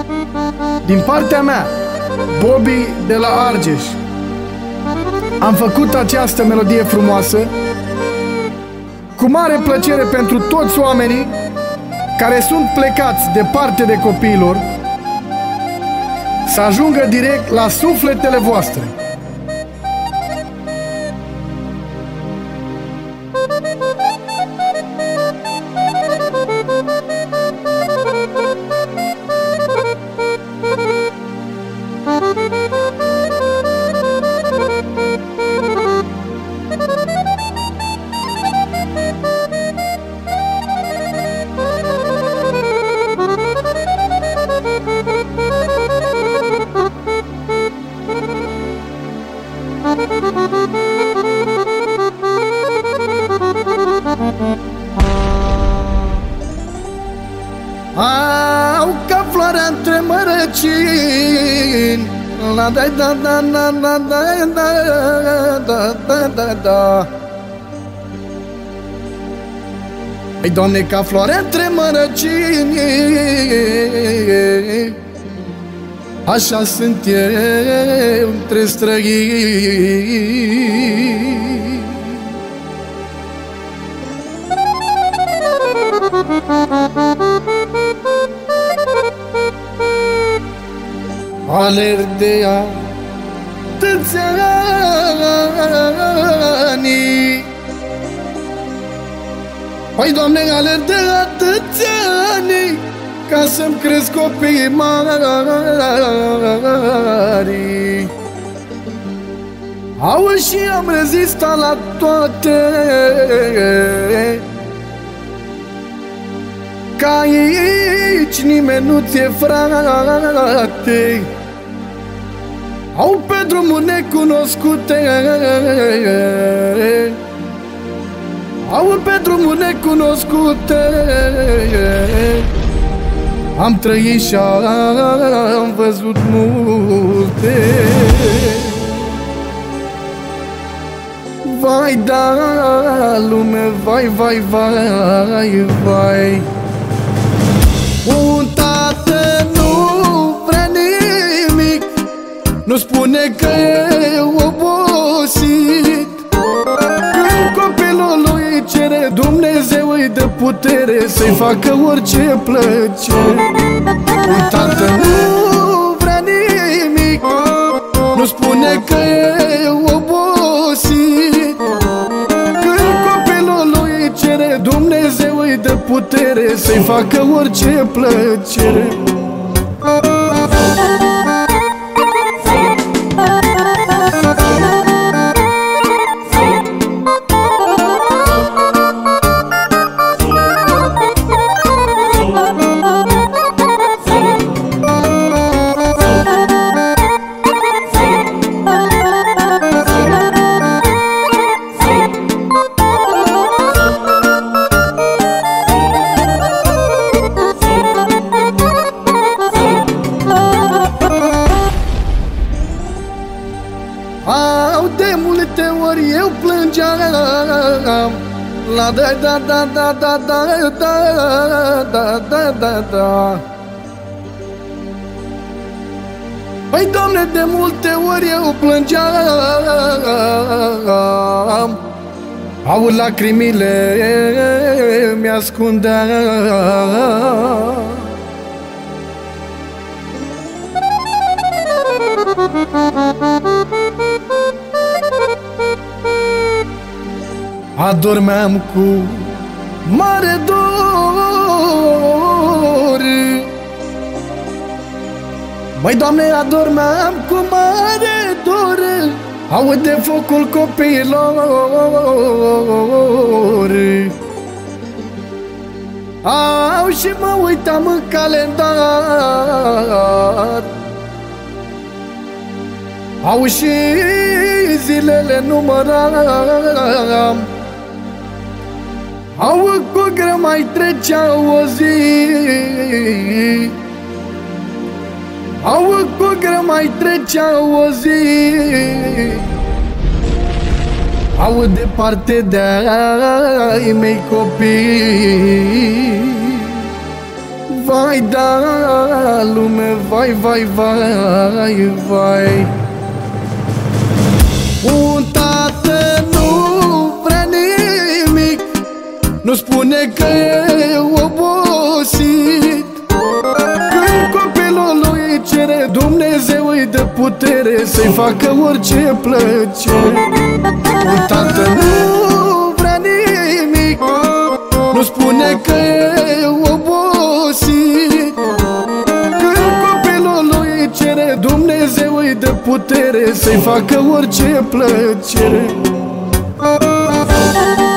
Din partea mea, Bobby de la Argeș, am făcut această melodie frumoasă cu mare plăcere pentru toți oamenii care sunt plecați departe de copiilor, să ajungă direct la sufletele voastre. Au ca floarea între mărăcini, la da da da da da da da da da da da. Ei, Doamne, ca floarea între mărăcini, așa sunt eu între străini. Alerg de atâția ani, păi, Doamne, alerg de atâția ani ca să-mi cresc copiii mari. Auzi, și am rezistat la toate, că aici nimeni nu ți-e frate. Au pe drumuri necunoscute, au pe drumuri necunoscute, am trăit și am văzut multe. Vai, da, lume, vai, vai, vai, vai. Un tată nu vrea nimic, nu spune că e obosit. Când copilul lui cere, Dumnezeu îi dă putere să-i facă orice plăcere. Un tată nu vrea nimic, nu spune că e obosit. Când copilul lui cere, Dumnezeu îi dă putere să-i facă orice plăcere. De multe ori eu plângeam, la da da da da da da da da da da da. Păi, Doamne, de multe ori eu plângeam, au lacrimile mi-ascundeam. Adormeam cu mare dor, băi, Doamne, adormeam cu mare dor, aude focul copiilor. Au, și mă uitam în calendar, au, și zilele număram. Au, cu greu mai trecea o zi, au, cu greu mai trecea o zi. Au, departe de-ai mei copii, Vai, da, lume, vai, vai, vai, vai. Un tată nu vrea nimic, nu spune că e obosit. Când copilul lui cere, Dumnezeu îi dă putere să-i facă orice plăcere. Un tată nu vrea nimic, nu spune că e obosit. Când copilul lui cere, Dumnezeu îi dă putere să-i facă orice plăcere.